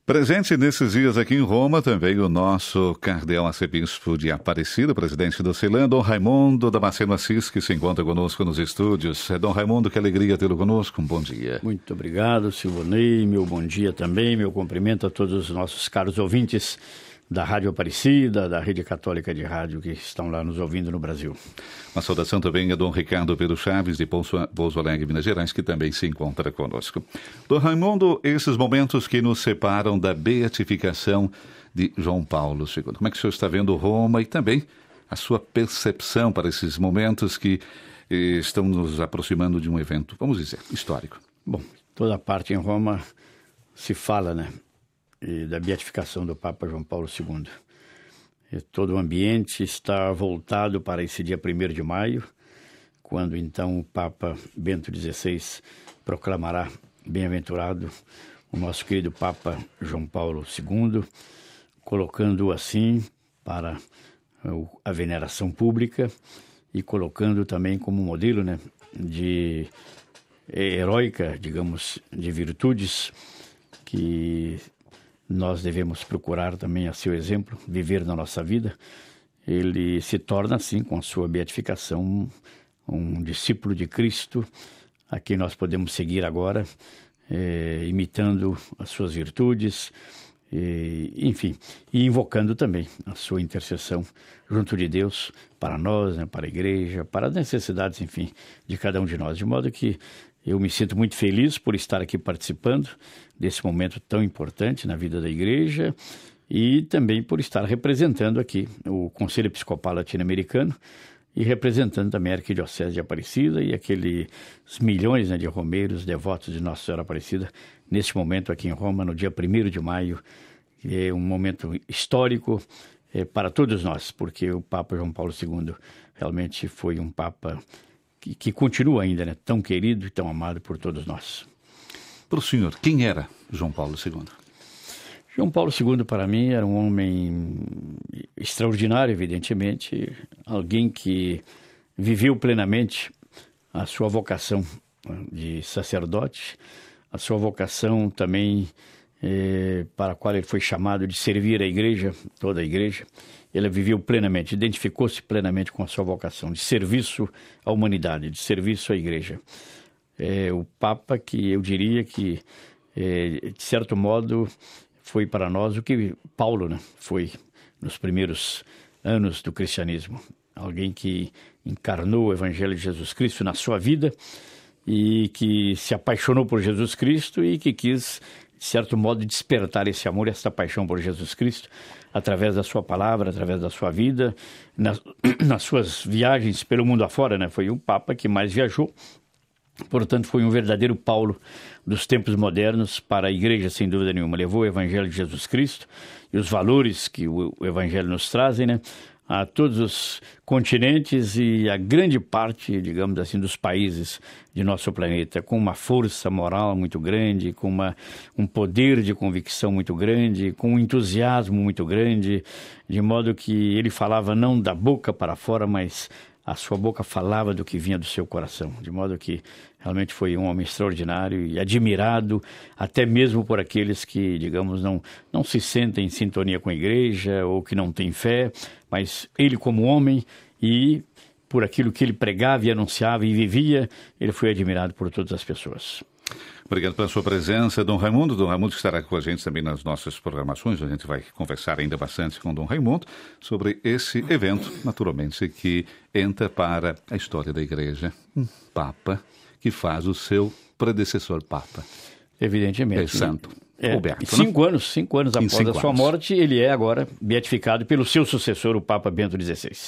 Presente nesses dias aqui em Roma também o nosso cardeal arcebispo de Aparecida, presidente do CELAM, Dom Raimundo Damasceno Assis, que se encontra conosco nos estúdios. Dom Raimundo, que alegria tê-lo conosco. Um bom dia. Muito obrigado, Silvonei. Meu bom dia também. Meu cumprimento a todos os nossos caros ouvintes da Rádio Aparecida, da Rede Católica de Rádio, que estão lá nos ouvindo no Brasil. Uma saudação também a Dom Ricardo Pedro Chaves, de Pouso Alegre, Minas Gerais, que também se encontra conosco. Dom Raimundo, esses momentos que nos separam da beatificação de João Paulo II. Como é que o senhor está vendo Roma e também a sua percepção para esses momentos que estão nos aproximando de um evento, vamos dizer, histórico? Bom, toda parte em Roma se fala, né? E da beatificação do Papa João Paulo II. E todo o ambiente está voltado para esse dia 1º de maio, quando então o Papa Bento XVI proclamará bem-aventurado o nosso querido Papa João Paulo II, colocando-o assim para a veneração pública e colocando também como modelo, né, de heróica, digamos, de virtudes que nós devemos procurar também a seu exemplo, viver na nossa vida. Ele se torna, assim, com a sua beatificação, um discípulo de Cristo, a quem nós podemos seguir agora, imitando as suas virtudes, enfim, e invocando também a sua intercessão junto de Deus para nós, né, para a igreja, para as necessidades, enfim, de cada um de nós. De modo que eu me sinto muito feliz por estar aqui participando desse momento tão importante na vida da igreja e também por estar representando aqui o Conselho Episcopal Latino-Americano e representando também a Arquidiocese de Aparecida e aqueles milhões, né, de romeiros, devotos de Nossa Senhora Aparecida, neste momento aqui em Roma, no dia 1º de maio, que é um momento histórico para todos nós, porque o Papa João Paulo II realmente foi um Papa que continua ainda, né, tão querido e tão amado por todos nós. Para o senhor, quem era João Paulo II? João Paulo II, para mim, era um homem extraordinário, evidentemente, alguém que viveu plenamente a sua vocação de sacerdote, a sua vocação também para a qual ele foi chamado de servir a igreja, toda a igreja. Ele viveu plenamente, identificou-se plenamente com a sua vocação de serviço à humanidade, de serviço à igreja. O Papa que eu diria que, de certo modo, foi para nós o que Paulo, né, foi nos primeiros anos do cristianismo. Alguém que encarnou o Evangelho de Jesus Cristo na sua vida e que se apaixonou por Jesus Cristo e que quis, de certo modo, despertar esse amor e essa paixão por Jesus Cristo através da sua palavra, através da sua vida, nas suas viagens pelo mundo afora, né? Foi o Papa que mais viajou, portanto foi um verdadeiro Paulo dos tempos modernos para a igreja, sem dúvida nenhuma. Levou o Evangelho de Jesus Cristo e os valores que o Evangelho nos trazem, né, a todos os continentes e a grande parte, digamos assim, dos países de nosso planeta, com uma força moral muito grande, com um poder de convicção muito grande, com um entusiasmo muito grande, de modo que ele falava não da boca para fora, mas a sua boca falava do que vinha do seu coração, de modo que realmente foi um homem extraordinário e admirado, até mesmo por aqueles que, digamos, não se sentem em sintonia com a igreja ou que não têm fé, mas ele como homem e por aquilo que ele pregava e anunciava e vivia, ele foi admirado por todas as pessoas. Obrigado pela sua presença, Dom Raimundo. Dom Raimundo estará com a gente também nas nossas programações. A gente vai conversar ainda bastante com Dom Raimundo sobre esse evento, naturalmente, que entra para a história da igreja. Um Papa que faz o seu predecessor Papa. Evidentemente. É santo. Roberto, 5 anos após a sua morte, ele é agora beatificado pelo seu sucessor, o Papa Bento XVI.